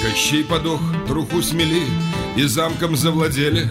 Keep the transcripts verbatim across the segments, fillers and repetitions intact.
Кощей подох, труху смели и замком завладели.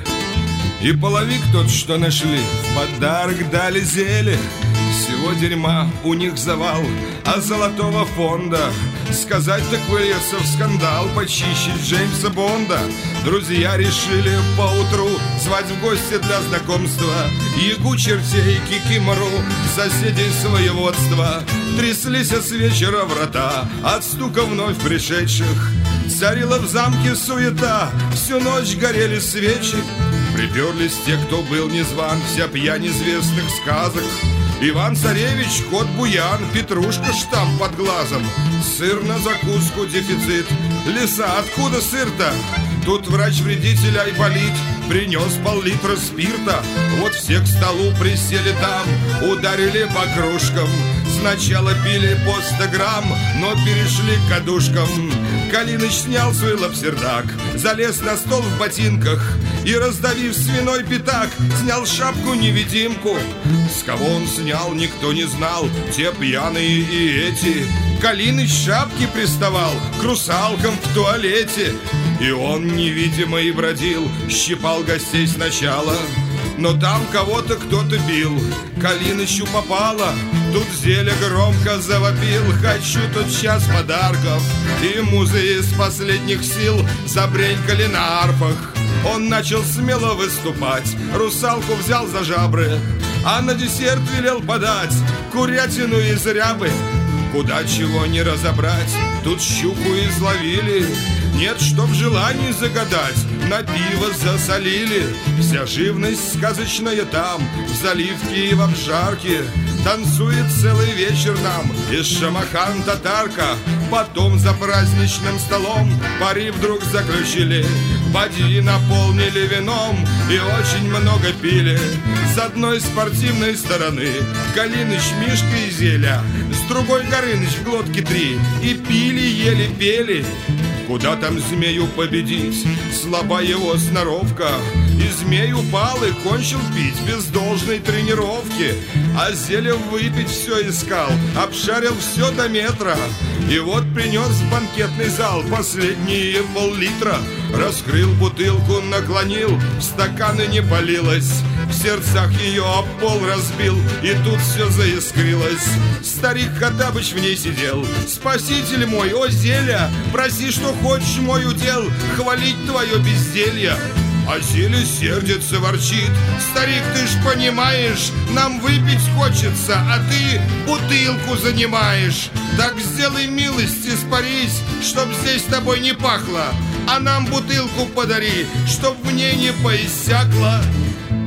И половик тот, что нашли, в подарок дали зелье. Всего дерьма у них завал, а золотого фонда сказать так выльется в скандал почище Джеймса Бонда. Друзья решили поутру звать в гости для знакомства Ягу, чертей, кикимору, соседей своеводства. Тряслись с вечера врата от стука вновь пришедших. Царила в замке суета, всю ночь горели свечи. Приперлись те, кто был незван, вся пьянь известных сказок. Иван-царевич, кот Буян, петрушка штамп под глазом. Сыр на закуску дефицит. Лиса, откуда сыр-то? Тут врач-вредитель Айболит принес пол-литра спирта. Вот все к столу присели там, ударили по кружкам. Сначала пили по сто грамм, но перешли к кадушкам. Калиныч снял свой лапсердак, залез на стол в ботинках и, раздавив свиной пятак, снял шапку-невидимку. С кого он снял, никто не знал, те пьяные и эти. Калиныч шапки приставал к русалкам в туалете. И он невидимый бродил, щипал гостей сначала, но там кого-то кто-то бил. Калинычу попало, тут зелье громко завопил: хочу тот час подарков. И музы из последних сил забренькали на арфах. Он начал смело выступать, русалку взял за жабры, а на десерт велел подать курятину из рябы. Куда чего не разобрать, тут щуку изловили. Нет, чтоб желание загадать, на пиво засолили. Вся живность сказочная там, в заливке и в обжарке. Танцует целый вечер нам из шамахан татарка. Потом за праздничным столом пари вдруг заключили, бадьи наполнили вином и очень много пили. С одной спортивной стороны Калиныч, Мишка и Зеля, с другой Горыныч в глотке три. И пили, ели, пели. Куда там змею победить, слаба его сноровка. И змей упал и кончил пить без должной тренировки. А Зеля выпить все искал, обшарил все до метра. И вот принес в банкетный зал последние пол-литра. Раскрыл бутылку, наклонил, в стаканы не полилось. В сердцах ее об пол разбил, и тут все заискрилось. Старик Хоттабыч в ней сидел: спаситель мой, о Зеля, проси, что хочешь, мой удел, хвалить твое безделье. А Зеля сердится, ворчит: старик, ты ж понимаешь, нам выпить хочется, а ты бутылку занимаешь. Так сделай милость, испарись, чтоб здесь тобой не пахло, а нам бутылку подари, чтоб в ней не поиссякло.